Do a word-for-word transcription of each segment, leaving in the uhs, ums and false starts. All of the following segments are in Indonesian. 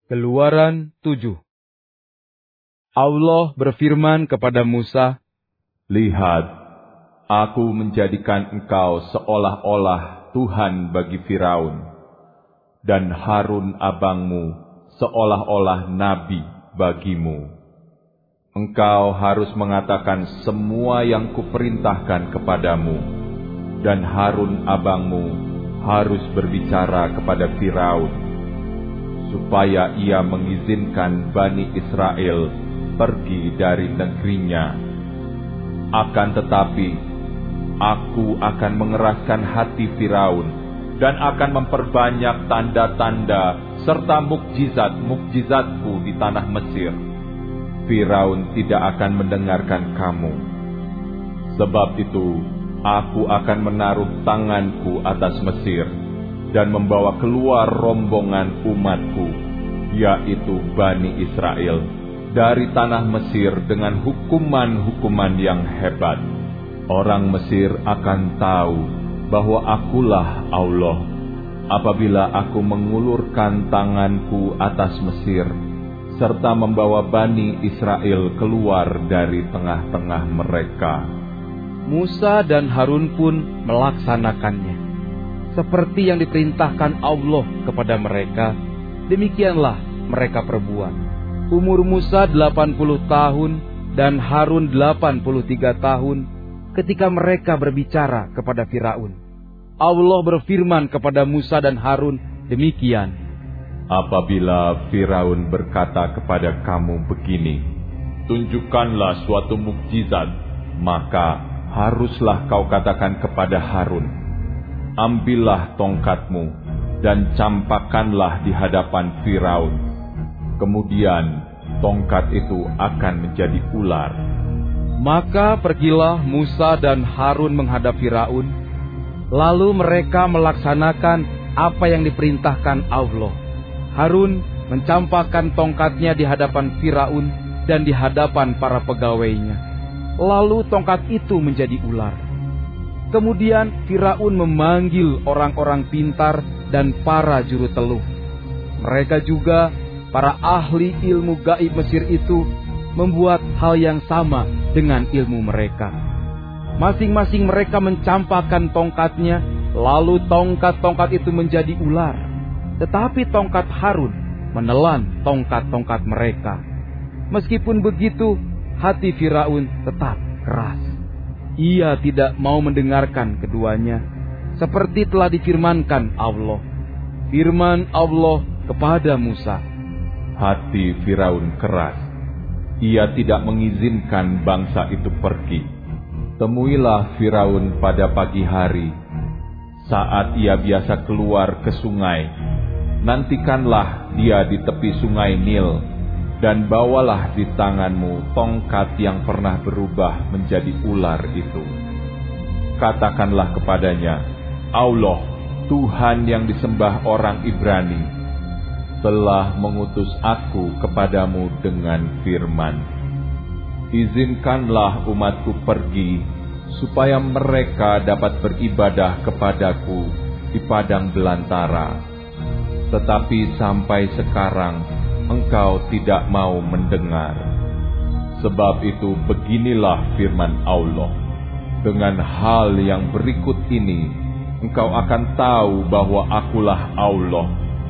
Keluaran tujuh. Allah berfirman kepada Musa, "Lihat, aku menjadikan engkau seolah-olah Tuhan bagi Firaun, dan Harun abangmu seolah-olah nabi bagimu. Engkau harus mengatakan semua yang kuperintahkan kepadamu, dan Harun abangmu harus berbicara kepada Firaun, supaya ia mengizinkan Bani Israel pergi dari negerinya. Akan tetapi, aku akan mengeraskan hati Firaun dan akan memperbanyak tanda-tanda serta mukjizat-mukjizatku di tanah Mesir. Firaun tidak akan mendengarkan kamu. Sebab itu, aku akan menaruh tanganku atas Mesir dan membawa keluar rombongan umatku, yaitu Bani Israel, dari tanah Mesir dengan hukuman-hukuman yang hebat. Orang Mesir akan tahu bahwa akulah Allah, apabila aku mengulurkan tanganku atas Mesir, serta membawa Bani Israel keluar dari tengah-tengah mereka." Musa dan Harun pun melaksanakannya. Seperti yang diperintahkan Allah kepada mereka, demikianlah mereka perbuat. Umur Musa delapan puluh tahun dan Harun delapan puluh tiga tahun ketika mereka berbicara kepada Firaun. Allah berfirman kepada Musa dan Harun demikian, "Apabila Firaun berkata kepada kamu begini, 'Tunjukkanlah suatu mukjizat,' maka haruslah kau katakan kepada Harun, 'Ambillah tongkatmu dan campakkanlah di hadapan Firaun. Kemudian tongkat itu akan menjadi ular.'" Maka pergilah Musa dan Harun menghadap Firaun, lalu mereka melaksanakan apa yang diperintahkan Allah. Harun mencampakkan tongkatnya di hadapan Firaun dan di hadapan para pegawainya. Lalu tongkat itu menjadi ular. Kemudian Firaun memanggil orang-orang pintar dan para juru teluh. Mereka juga, para ahli ilmu gaib Mesir itu, membuat hal yang sama dengan ilmu mereka. Masing-masing mereka mencampakkan tongkatnya, lalu tongkat-tongkat itu menjadi ular. Tetapi tongkat Harun menelan tongkat-tongkat mereka. Meskipun begitu, hati Firaun tetap keras. Ia tidak mau mendengarkan keduanya, seperti telah difirmankan Allah. Firman Allah kepada Musa, "Hati Firaun keras. Ia tidak mengizinkan bangsa itu pergi. Temuilah Firaun pada pagi hari, saat ia biasa keluar ke sungai. Nantikanlah dia di tepi sungai Nil, dan bawalah di tanganmu tongkat yang pernah berubah menjadi ular itu. Katakanlah kepadanya, 'Allah, Tuhan yang disembah orang Ibrani, telah mengutus aku kepadamu dengan firman. Izinkanlah umatku pergi, supaya mereka dapat beribadah kepadaku di padang belantara. Tetapi sampai sekarang engkau tidak mau mendengar. Sebab itu beginilah firman Allah. Dengan hal yang berikut ini, engkau akan tahu bahwa akulah Allah.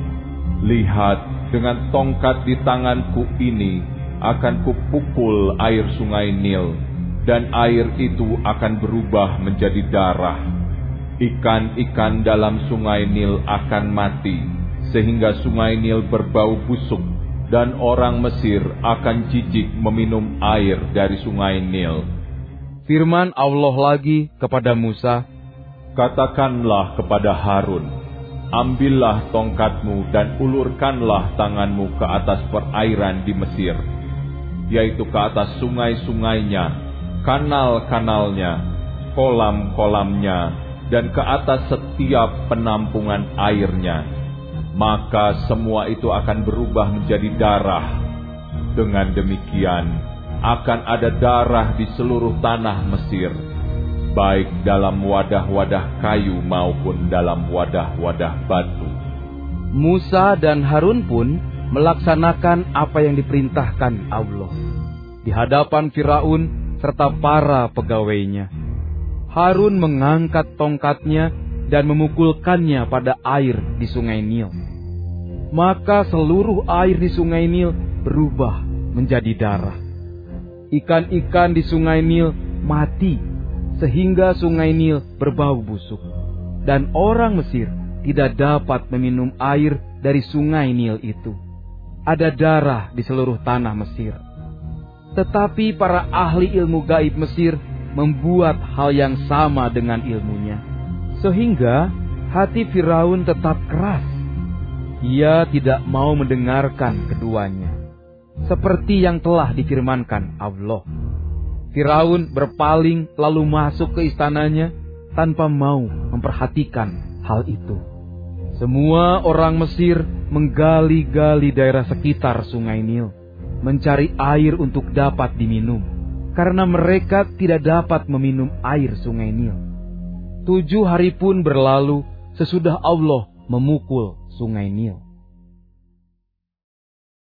Lihat, dengan tongkat di tanganku ini akan kupukul air sungai Nil, dan air itu akan berubah menjadi darah. Ikan-ikan dalam sungai Nil akan mati, sehingga sungai Nil berbau busuk, dan orang Mesir akan jijik meminum air dari sungai Nil." Firman Allah lagi kepada Musa, "Katakanlah kepada Harun, ambillah tongkatmu dan ulurkanlah tanganmu ke atas perairan di Mesir, yaitu ke atas sungai-sungainya, kanal-kanalnya, kolam-kolamnya, dan ke atas setiap penampungan airnya. Maka semua itu akan berubah menjadi darah. Dengan demikian, akan ada darah di seluruh tanah Mesir, baik dalam wadah-wadah kayu maupun dalam wadah-wadah batu." Musa dan Harun pun melaksanakan apa yang diperintahkan Allah di hadapan Firaun serta para pegawainya. Harun mengangkat tongkatnya dan memukulkannya pada air di sungai Nil. Maka seluruh air di sungai Nil berubah menjadi darah. Ikan-ikan di sungai Nil mati sehingga sungai Nil berbau busuk. Dan orang Mesir tidak dapat meminum air dari sungai Nil itu. Ada darah di seluruh tanah Mesir. Tetapi para ahli ilmu gaib Mesir membuat hal yang sama dengan ilmunya. Sehingga hati Firaun tetap keras. Ia tidak mau mendengarkan keduanya. Seperti yang telah difirmankan Allah. Firaun berpaling lalu masuk ke istananya tanpa mau memperhatikan hal itu. Semua orang Mesir menggali-gali daerah sekitar sungai Nil, mencari air untuk dapat diminum, karena mereka tidak dapat meminum air sungai Nil. Tujuh hari pun berlalu sesudah Allah memukul sungai Nil.